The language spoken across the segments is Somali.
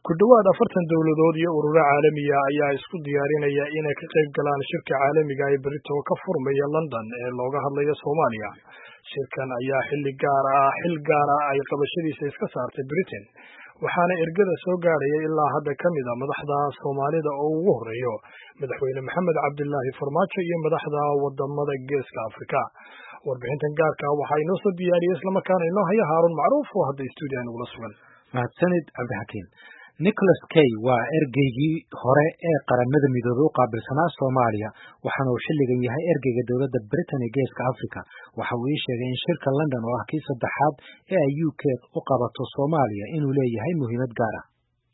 Ku dhawaad 40 dawladood iyo ururo caalami ah ayaa isku diyaarinaya inay ka qayb galaan shirka caalamiga ah ee berito ka furmaya London ee looga hadlayo Soomaaliya. Shirkan ayaa xil gaar ah ay qabashadiisa iska saartay Britain, waxaana ergada soo gaaraya ilaa hadda ka mid ah madaxda Soomaalida oo ugu horeeyo madaxweyne Maxamed Cabdilaahi Farmaajo iyo madaxda wadamada Geeska Afrika. Warbixintan gaarka ah waxaa inoo soo diyaariyay isla markaana inoo haya Haarun Macruuf oo hadda stuudiyaha nagula sugan. mahadsanid Cabdixakiin. Nicholas Kay waa ergeygii hore ee qaramada midoobay u qaabilsanaa Soomaaliya, waxaana uu xilligan yahay ergeyga dowladda Britain ee Geeska Afrika. Waxa uu ii sheegay in shirka London oo ah kii saddexaad ee ay UK u qabato Soomaaliya inuu leeyahay muhiimad gaar ah.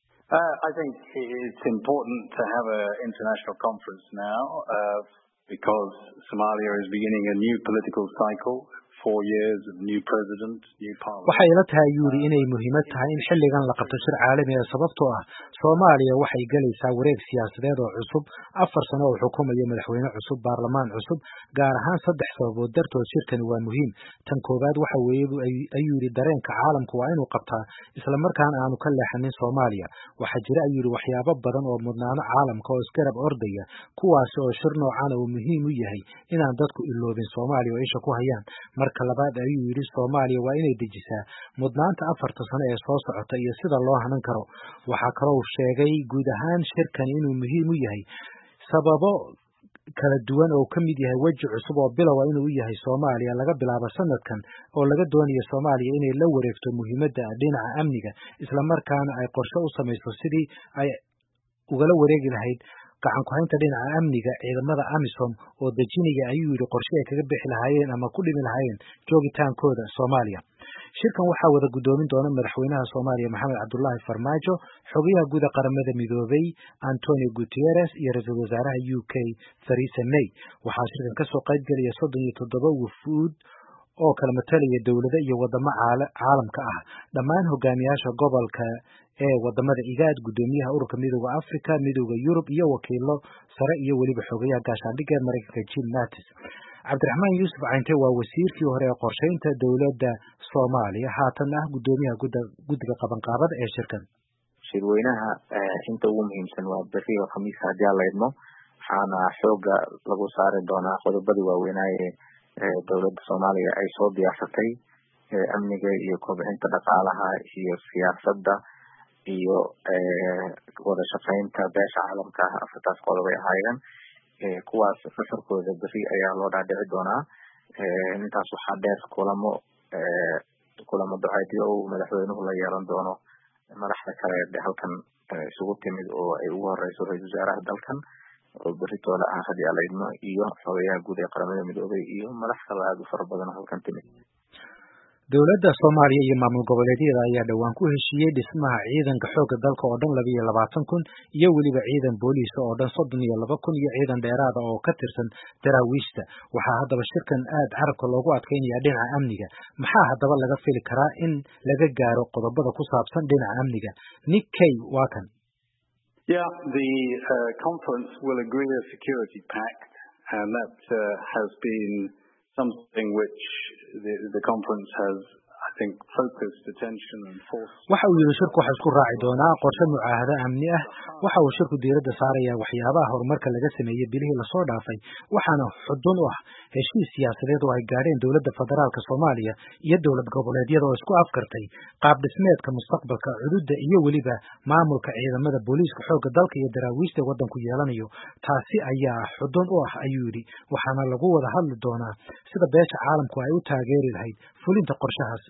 I think it's important to have an international conference now because Somalia is beginning a new political cycle. 4 years of new president, new parliament. Waxay ila tahay yuri inay muhiimad tahay in xilligan la qabto shir caalami ah sababtoo ah Soomaaliya waxay galaysaa wareeg siyaasadeed oo cusub, 4 sano oo xukuumayo madaxweyne cusub, baarlamaan cusub, gaar ahaan 3 sababood dartood shirkani waa muhiim. Tan koowaad waxa weeye ayuu yiri dareenka caalamku waa inuu qabtaa isla markaana aanu ka leexanin Soomaaliya. Waxa jira ayuu yiri waxyaabo badan oo mudnaano caalamka oo isgarab ordaya, kuwaas oo shir noocan oo muhiim u yahay inaan dadku iloobin Soomaaliya oo isha ku hayaan. Marka labaad ayuu yiri Soomaaliya waa inay dejisaa mudnaanta 4 sano ee soo socota iyo sida loo hanan karo. Waxa kale oo sheegay guud ahaan shirkan inuu muhiim u yahay sababo kala duwan oo ka mid yahay waji cusub oo bilow inuu yahay Soomaaliya laga bilaabo sanadkan oo laga doonayo Soomaaliya inay la wareegto muhiimadda dhinaca amniga isla markaana ay qorshe u samayso sidii ay uga la wareegi lahayd gacan ku haynta dhinaca amniga ciidamada AMISOM oo dejinaya ayuu yiri qorshe ay kaga bixi lahaayeen ama ku dhimi lahaayeen joogitaankooda Soomaaliya. Shirkan waxaa wada gudoomin doona madaxweynaha Soomaaliya Maxamed Cabdilaahi Farmaajo, xogayaha guud ee qaramada midoobay Antonio Guterres iyo ra'iisul wasaaraha UK Theresa May. Waxaa shirkan ka soo qayb galaya 37 wufuud oo kala matalaya dawladda iyo wadamo caalamka ah, dhammaan hogaamiyaasha gobolka ee wadamada IGAD, gudoomiyaha ururka midowga Afrika, midowga Yurub iyo wakiilo sare iyo waliba xogayaha gaashaandhigga Mareykanka Jim Mattis. Cabdiraxmaan Yuusuf Cayntee waa wasiirkii hore ee qorsheynta dawladda Soomaaliya, haatan ah gudoomiyaha guddiga qabanqaabada ee shirkan. Shirweynaha inta ugu muhiimsan waa beriga Khamiis haddii la idmo, waxaana xooga lagu saari doonaa qodobadii waaweynaaye dawladda Soomaaliya ay soo diyaarsatay, amniga iyo kobcinta dhaqaalaha iyo siyaasadda iyo wada shaqeynta beesha caalamka ah. 4 qodob ay ahaayeen kuwaas fasalkooda beri ayaa loo dhaadhici doonaa. Intaas waxaa dheer kulamo duceedyo oo madaxweynuhu la yeelan doono madaxda kale ee halkan isugu timid oo ay ugu horeyso ra'iisul wasaaraha dalkan oo beritooda ah haddii la idmo iyo xogayaha guud ee qaramada midoobay iyo madax kale aad u fara badan halkan timid. Dawladda Soomaaliya iyo maamul goboleedyada ayaa dhawaan ku heshiiyay dhismaha ciidanka xoogga dalka oo dhan 22,000 iyo waliba ciidan booliis oo dhan 32,000 iyo ciidan dheeraad ah oo ka tirsan daraawiishta. Waxaa haddaba shirkan aad carabka loogu adkeynaya dhinaca amniga. Maxaa haddaba laga fili karaa in laga gaaro qodobada ku saabsan dhinaca amniga? Nick Kay waa kan. Yeah, the conference will agree a security pact, and that has been something which the conference has, I think, focused attention and force. Waxa uu yiri shirku waxa isku raaci doonaa qorshe mucaahada amni ah. Waxa uu shirku diiradda saaraya waxyaabaha horumarka laga sameeyay bilihii la soo dhaafay, waxaana xudun u ah heshiis siyaasadeed oo ay gaadheen dawladda federaalka Soomaaliya iyo dawlad goboleedyada oo isku afkartay qaab dhismeedka mustaqbalka cududda iyo waliba maamulka ciidamada booliiska xoogga dalka iyo daraawiishta waddanku yeelanayo. Taasi ayaa xudun u ah ayuu yiri, waxaana lagu wada hadli doonaa sida beesha caalamku ay u taageeri lahayd fulinta qorshahaas.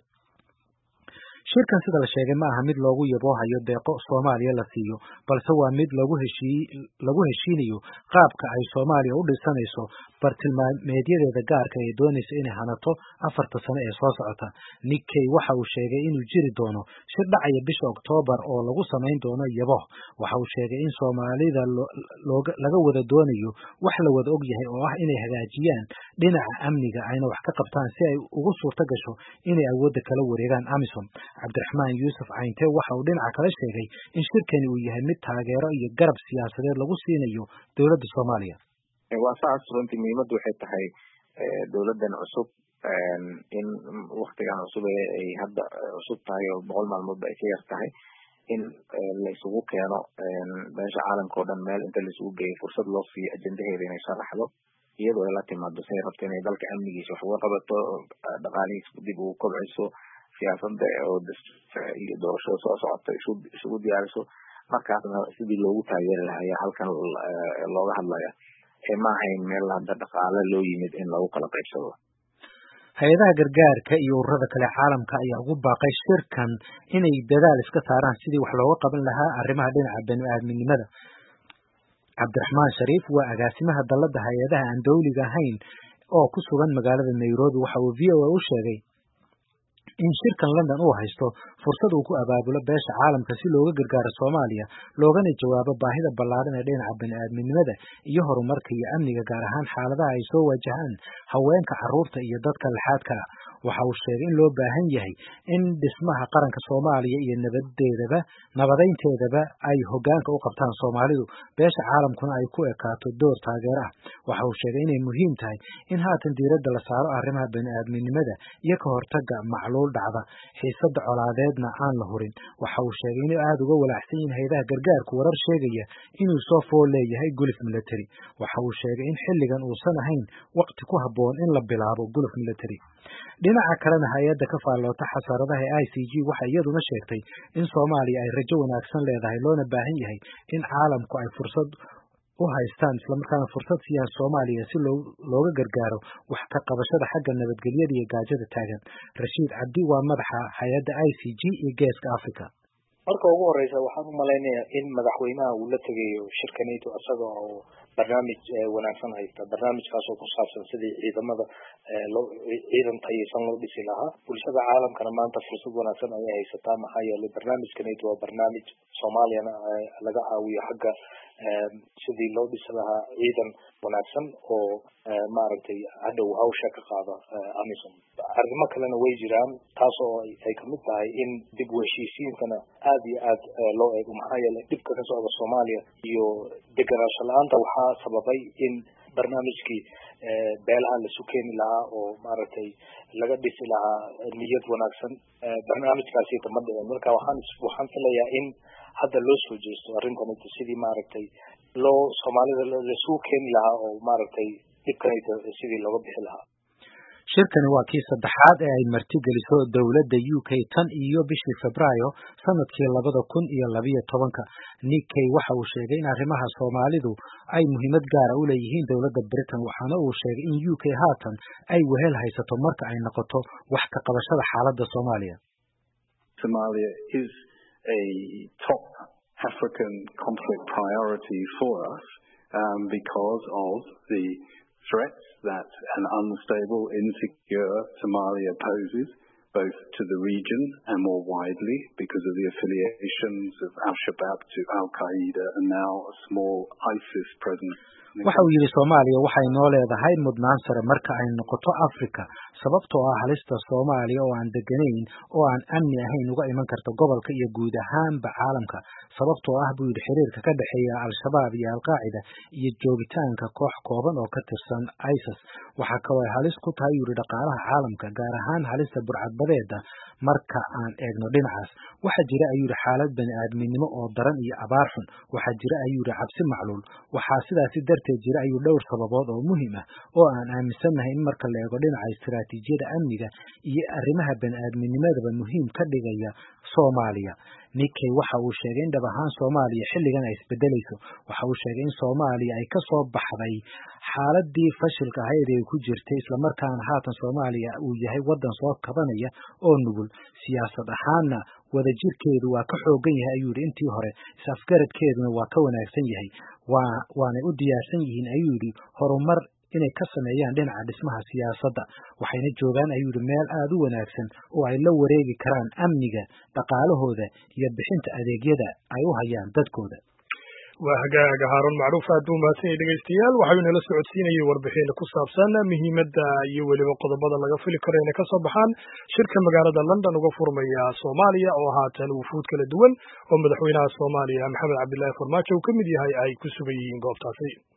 Shirkan sida la sheegay ma aha mid loogu yaboohayo deeqo Soomaaliya la siiyo, balse waa mid lagu heshiinayo qaabka ay Soomaaliya u dhisanayso bartilmaameedyadeeda gaarka ee doonaysa inay hanato 4 sano ee soo socota. Nick Kay waxa uu sheegay inuu jiri doono shir dhacaya bisha Oktoobar oo lagu samayn doono yabo. Waxa uu sheegay in Soomaalida laga wada doonayo wax la wada og yahay oo ah inay hagaajiyaan dhinaca amniga ayna wax ka qabtaan si ay ugu suurto gasho inay awoodda kala wareegaan AMISOM. Cabdiraxmaan Yuusuf Cayntee waxa uu dhinaca kale sheegay in shirkani uu yahay mid taageero iyo garab siyaasadeed lagu siinayo dawladda Soomaaliya. Waa saas runtii muhiimaddu waxay tahay dawladdan cusub in waqtigan cusub ay hadda cusub tahay oo 100 maalmood ay ka yar tahay in la isugu keeno beesha caalamka oo dhan meel inta la isugu geeyo fursad loo siiyo ajendaheeda inay sharaxdo iyadoo ay la timaado say rabto inay dalka amnigiisa wax uga qabato dhaqaalihiisa dib ugu kobciso siyaasadda oo iyo doorashada soo socota isugu diyaariso markaasna sidii loogu taageeri lahaa ayaa halkan looga hadlaya ma ahayn meel hadda dhaqaale loo yimid in lagu kala qaybsado. hay-adaha gargaarka iyo ururada kale caalamka ayaa ugu baaqay shirkan inay dadaal iska saaraan sidii wax looga qaban lahaa arrimaha dhinaca bani-aadminimada. cabdiraxmaan shariif waa agaasimaha dalladda hay-adaha aan dawliga ahayn oo ku sugan magaalada Nairobi waxa uu VOA u sheegay in shirkan London uu haysto fursad uu ku abaabulo beesha caalamka si looga gargaaro Soomaaliya loogana jawaabo baahida ballaaran ee dhinaca bani-aadminimada iyo horumarka iyo amniga gaar ahaan xaaladaha ay soo wajahaan haweenka, carruurta iyo dadka laxaadka ah. waxa uu sheegay in loo baahan yahay in dhismaha qaranka Soomaaliya iyo nabadeynteedaba ay hoggaanka u qabtaan Soomaalidu beesha caalamkuna ay ku ekaato door taageer ah. waxa uu sheegay inay muhiim tahay in haatan diiradda la saaro arrimaha bani-aadminimada iyo ka hortagga macluul dhacda xiisada colaadeedna aan la hurin. waxa uu sheegay inuu aad uga walaacsan yahay hay'adaha gargaarku warar sheegaya inuu soo fool leeyahay guluf military. waxa uu sheegay in xilligan uusan ahayn waqti ku habboon in la bilaabo guluf military. dhinaca kalena hay-adda ka faalloota xasaradaha ee ICG waxay iyaduna sheegtay in Soomaaliya ay rajo wanaagsan leedahay loona baahan yahay in caalamku ay fursad u haystaan isla markaana fursad siiyaan Soomaaliya si looga gargaaro wax ka qabashada xagga nabadgelyada iyo gaajada taagan. Rashiid Cabdi waa madaxa hay-adda ICG ee Geeska Afrika. marka ugu horeysa waxaan u malaynayaa in madaxweynaha uu la tegayo shirkanayto asaga oo barnaamij wanaagsan haysta barnaamijkaas oo ku saabsan sidii ciidamada ciidan tayeysan loo dhisi lahaa. bulshada caalamkana maanta fursad wanaagsan ayay haysataa maxaa yeelay barnaamijkanayto waa barnaamij Soomaaliyana laga caawiyo xagga sidii loo dhisi lahaa ciidan wanaagsan oo maaragtay hadhow hawsha ka qaada AMISOM. arrimo kalena way jiraan taas oo ay kamid tahay in dib u heshiisiintana aad iyo aad loo eego maxaa yeelay dhibka ka socda Soomaaliya iyo deganaansho la-aanta waxaa sababay in barnaamijkii beelaha la sukeeni lahaa oo maaragtay laga dhisi lahaa niyad wanaagsan barnaamijkaasi kama dhicin. marka waxaan filayaa in hadda loo soo jeesto arrintanayto sidii maaragtay loo Soomaalida lasuu keeni lahaa oo maaragtay dhibkanayto sidii looga bixi lahaa. shirkani waa kii saddexaad ee ay martigeliso dowladda UK tan iyo bishii Febraayo sanadkii 2012. Nikkei waxa uu sheegay in arrimaha Soomaalidu ay muhiimad gaar ah u leeyihiin dowladda Britain waxaana uu sheegay in UK haatan ay wehel haysato marka ay noqoto wax ka qabashada xaaladda Soomaaliya. Somalia is a top African conflict priority for us because of the threats that an unstable, insecure Somalia poses, both to the region and more widely because of the affiliations of Al-Shabaab to Al-Qaeda and now a small ISIS presence. waxa uu yidhi Soomaaliya waxay noo leedahay mudnaan sare marka ay noqoto Afrika sababtoo ah halista Soomaaliya oo aan deganayn oo aan amni ahayn uga iman karto gobolka iyo guud ahaanba caalamka sababtoo ah buu yidhi xiriirka ka dhexeeya Al-Shabaab iyo Al-Qaeda iyo joogitaanka koox kooban oo ka tirsan ISIS waxa kaloo ay halis ku tahay yidhi dhaqaalaha caalamka gaar ahaan halista burcadbadeeda marka aan eegno dhinacaas. waxa jira ayuu yidhi xaalad bani-aadminimo oo daran iyo abaar xun. waxa jira ayuu yidhi cabsi macluul. waxaa sidaasi darteed jira ayuu dhowr sababood oo muhiim ah oo aan aaminsanahay in marka la eego dhinaca istiraatiijiyada amniga iyo arrimaha bani-aadminimadaba muhiim ka dhigaya Soomaaliya. Nikkei waxa uu sheegay in dhab ahaan Soomaaliya xilligan ay isbedelayso. waxa uu sheegay in Soomaaliya ay ka soo baxday xaaladii fashilka ahayd ee ku jirtay isla markaana haatan Soomaaliya uu yahay wadan soo kabanaya oo nugul siyaasad ahaanna wadajirkeedu waa ka xoogan yahay ayuu yidhi intii hore is-afgaradkeeduna waa ka wanaagsan yahay waanay u diyaarsan yihiin ayuu yidhi horumar inay ka sameeyaan dhinaca dhismaha siyaasadda waxayna joogaan ayuu yidhi meel aad u wanaagsan oo ay la wareegi karaan amniga dhaqaalahooda iyo bixinta adeegyada ay u hayaan dadkooda. waa hagaaga Haaruun Macruuf aad u mahadsanyahay dhegeystayaal waxaynu nala socodsiinayay warbixin ku saabsan muhiimadda iyo weliba qodobada laga fili karo inay ka soo baxaan shirka magaalada London uga furmaya Soomaaliya oo haatan wufuud kala duwan oo madaxweynaha Soomaaliya Maxamed Cabdullaahi Farmaajo uu ka mid yahay ay ku sugan yihiin goobtaasi.